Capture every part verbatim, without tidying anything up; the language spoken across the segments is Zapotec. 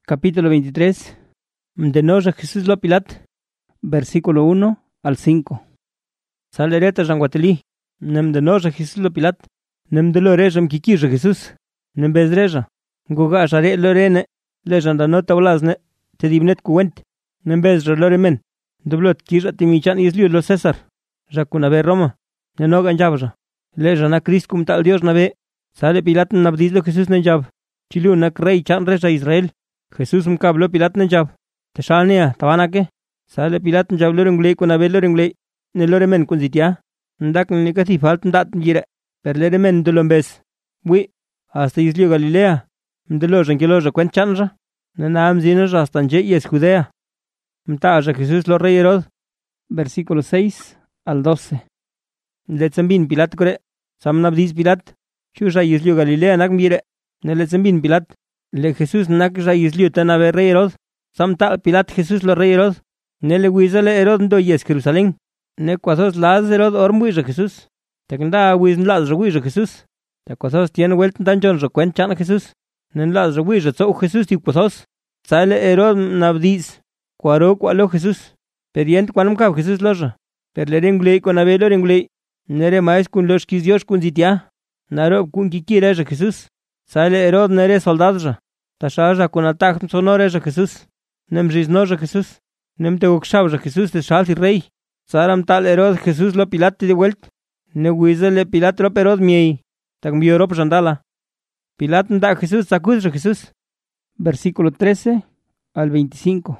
capítulo veintitrés. De Noja Jesús lo Pilat, versículo uno al cinco. Sale reta Janguateli, nem de Noja Jesús lo Pilat, nem de Lorejam Kikija Jesús, nem bezreja, Goga Jare Lorene, lejanda nota blasne, te dibnet kuent, nem bezra Loremen, de blot Kija Timichan Isliu lo César, Jacunave Roma, Nenogan Jabja, lejana Christ cum tal Dios nave, sale Pilat nabdizlo Jesús nenjab, Chiliu nak rey chan reja Israel, Jesús mkablo Pilat nenjab. Teshalnia, tabanake, sale Pilat njab lorengle con abel lorengle, ne loremen con zitia, ndak nikati falt ndat njire, per leremen de lombes. Wi, hasta Islio Galilea, mdelo rengeloja cuen chanja, ne nam zinoja hasta nje y es Judea. Mtaja Jesús lo rey Herod, versículo seis al doce. Letzambin Pilat core, samnabdis Pilat, chusha Islio Galilea nak mire, ne letzambin Pilat, le Jesús nak ja Islio tanabe rey Herod. Samtal Pilat Jesús lo rey Herod, ne le huizale Herod ndo yes Jerusalén, ne cuasos las Herod ormuija Jesús, te kenda huiz las rehuija Jesús, te cuasos tiene vuelta tan jon recuent chana Jesús, ne las rehuija zo Jesús ti cuasos, sale Herod nabdiz, cuaro cualo Jesús, perient cuanum cab Jesús loja, per le rengle con abelo rengle, nere mais kun los kizios kun zitia, narob kun kikira Jesús, sale Herod nere soldados, tashaja kun atak sonore Jesús. Nem riznoja Jesús, nem te uxabja Jesús de shalti rey. Saram tal Herod Jesús lo Pilat de vuelt. Ne huizele Pilat lo Herod miei. También rop jandala. Pilat da Jesús sacudja Jesús. Versículo trece al veinticinco.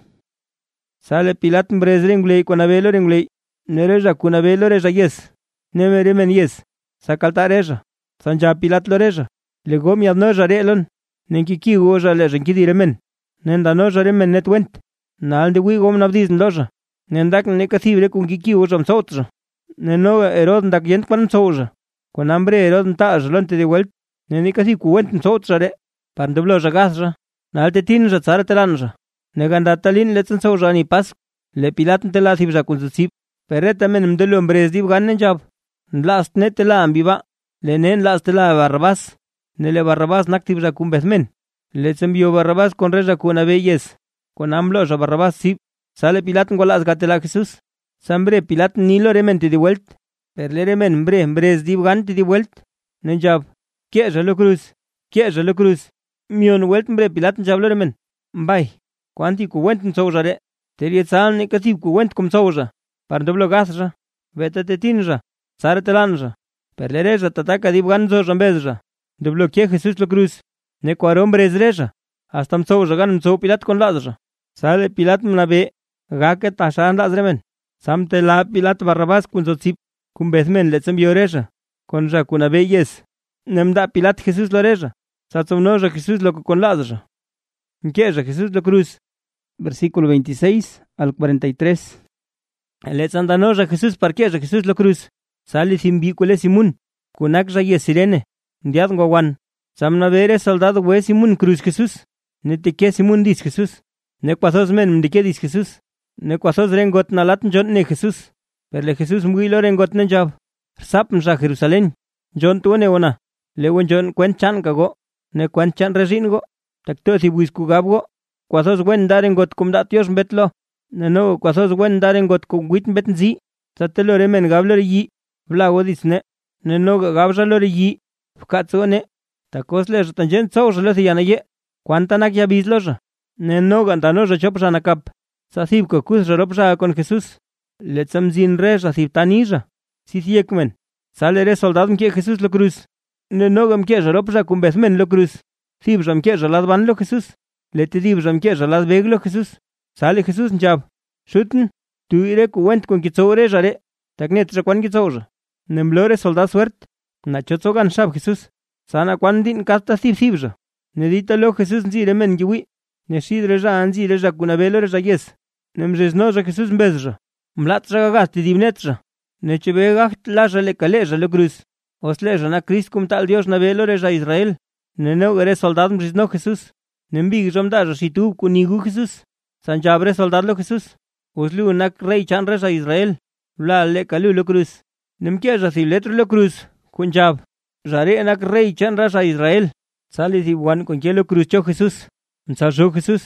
Sale Pilat brezrengle con abelo rengle. Nereja con abelo reja yes. Nemeremen yes. Sakaltar reja. Sanja Pilat lo reja. Lego mi adnoja relon. Nenkiki goja le renkidiremen. Nenda noja remen net went. Nal de wigom nabdiz loja. Nendak nekathibre kun kiki ujam sotra. Nenoga Herod ndak yent pan soja. Con hambre Herod nta lonte de vuelt. Nenikasi ku went sotra re. Pan de bloja gasra. Nal te tin ja tsara telanja. Neganda talin letsen soja ni pas. Le Pilat ntela thibja kun zip. Pereta men mdelo mbres dib gannen jab. Last netela ambiba. Le nen last la Barrabás. Nele Barrabás nak thibja kun bethmen. Les envió Barrabás con reja con abeyes, con amblos a Barrabás sí, sale Pilat en gualas gatela Jesús, sambre Pilat ni lo remente de vuelt, per le remen bre, bres divgante de vuelt, nenjab, quiera lo cruz, quiera lo cruz, mion vuelt bre Pilat njab lo remen, bay, quanti cu went en soujare, terie sal negativ cu went cum souja, par doblo gasra, veta te tinja, sare telanja, per le reja tataka divgan soja bezja, doblo que Jesús lo cruz. Ne cuar hombre es reja, hasta mso jagan mso Pilat con lazra. Sale Pilat mnabe, gake tashan lazremen. Samte la Pilat Barrabás kun zotzip, kun bethmen letzem reja. Con ja kun abe yes. Nemda Pilat Jesús lo reja. Satzomnoja Jesús lo con lazra. Nqueja Jesús lo cruz. Versículo veintiséis al cuarenta y tres. Letzandanoja Jesús parqueja Jesús lo cruz. Sale simbicule Simón, kunak ja yes sirene. Ndiad ngwawan. Samna vere soldado we Simón cruz Jesús. Ne te que Simón dis Jesús. Ne cuasos men de que dis Jesús. Ne cuasos rengot nalat jon ne Jesús. Perle Jesús muy lo rengot ne jab. Sapn ja Jerusalén. Jon tuone ona. Lewen jon cuen chan kago. Ne cuen chan resingo. Takto si buisku gabgo. Cuasos wen darengot cum datios betlo. Ne no cuasos wen darengot cum wit betnzi. Satelo remen gabler yi. Vlago disne. Ne no gabjalor yi. Fkatsone. Takos le tanjen soja le yanaye. Cuantanak ya bisloja. Neno gantanoja chopja nakap. Sasib ko kus ropja con Jesús. Letzam zin re sasib tanija. Si siekmen. Sale re soldado que Jesús lo cruz. Neno gam que ropja con besmen lo cruz. Sibjam que las van lo Jesús. Le te dibjam que las veg lo Jesús. Sale Jesús njab. Shuten. Tu ire cuent con kitzore jare. Taknet rakwan kitzoja. Nemblore soldado suert. Nachotzogan shab Jesús. Sana quandin casta sib sibja. Nedita lo Jesús nzire men giwi. Neshidre ja anzire ja kunabelo reja yes. Nemjezno ja Jesús mbezja. Mlat ja gasti dibnetra. Nechebe gacht la ja le kaleja lo cruz. Osleja na Christ cum tal Dios nabelo reja Israel. Neneu gere soldado mjezno Jesús. Nembig jomda ja situ kunigu Jesús. Sanjabre soldado lo Jesús. Oslu nak rey chan reja Israel. La le kalu lo cruz. Nemkia ja siletro lo cruz. Kunjab. Jare enak rey chan raza Israel. Sale si wan con que lo cruzó Jesús. Ensayó Jesús.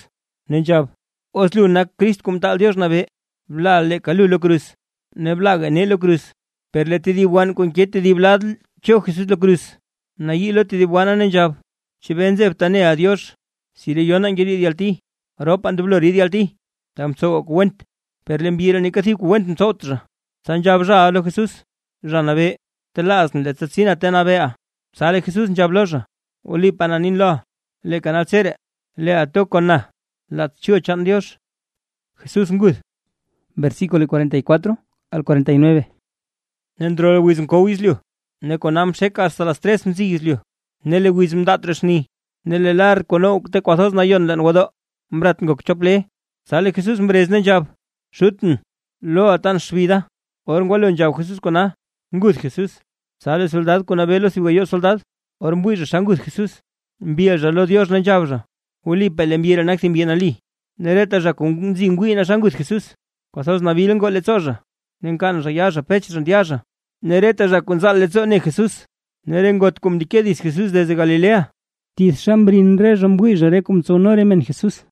nenjab, oslu nak Cristo cum tal Dios nabe, bla le calu lo cruz, ne blaga ne lo cruz, per le te di wan con que te di blad cho Jesús lo cruz, na yi lo te di wana nenjab, si benzeb tane a Dios, si le yonan giri di alti, ropan de blori di alti, tam so kuwent, per le enviera ni kasi kuwent nosotros, sanjab ra lo Jesús, ra nabe, te las le tsatsina te nabea, sale Jesús njab loja, uli pananin lo, le canal sere, le ato con na, la chio chan Dios, Jesús ngud. Versículo cuarenta y cuatro al cuarenta y nueve. Nendro le wism ko wisliu, ne konam sheka hasta las tres msigisliu, ne le wism datres ni, ne le lar kono te kwasos na yon lan wado, mbrat ngok chople, sale Jesús mbrez ne jab, shuten, lo atan shvida, or ngwalo njab Jesús kona, ngud Jesús, sale soldad kona velo si weyo soldad, or mbuir shangud Jesús, mbia jalo Dios ne jabra, uli pele mbiera naktim bien ali, nereta ja kun zingwina shangud Jesús, kwasos na bilen go letzoja, nenkan rayasha pech randiasha, nereta ja kun zal letzo ne Jesús, nerengot kum dikedis Jesús desde Galilea, tis shambrin re rambuija re kum sonore men Jesús,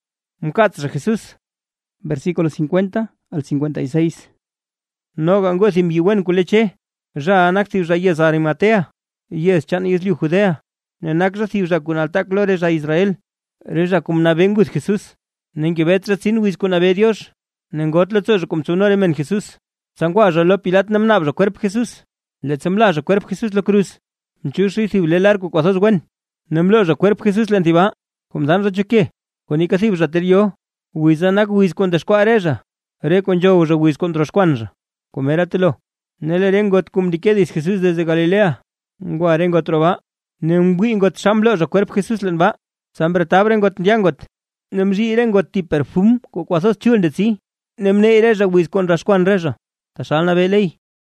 mkatra Jesús. Versículo cincuenta al cincuenta y seis. No gango simbiwen kuleche, ja anaktiv ja yes Arimatea, yes chan isliu Judea, nenak rativ ja kun alta glore ja Israel, reja kum navengus Jesús, nenke betra sin wis kun ave Dios, nengot letzo ja kum sonore men Jesús, sangwa ja lo Pilat namnab ja cuerp Jesús, le tsembla ja cuerp Jesús lo cruz, mchushi tiv le largo kwasos gwen, nemlo ja cuerp Jesús lentiba, kum dan ja cheke, konika tiv ja terio, wizanak wis con descuareja, re con yo ja wis con trosquanja, comératelo, nele rengot cum dikedis Jesús desde Galilea, ngua rengot roba, nemwi ngot shamblo ja cuerp Jesús lenba, sambre tabrengot nyangot, nemji rengot ti perfum, ko kwasos chul de si, nemne reja wis con rasquan reja, tashalna belei,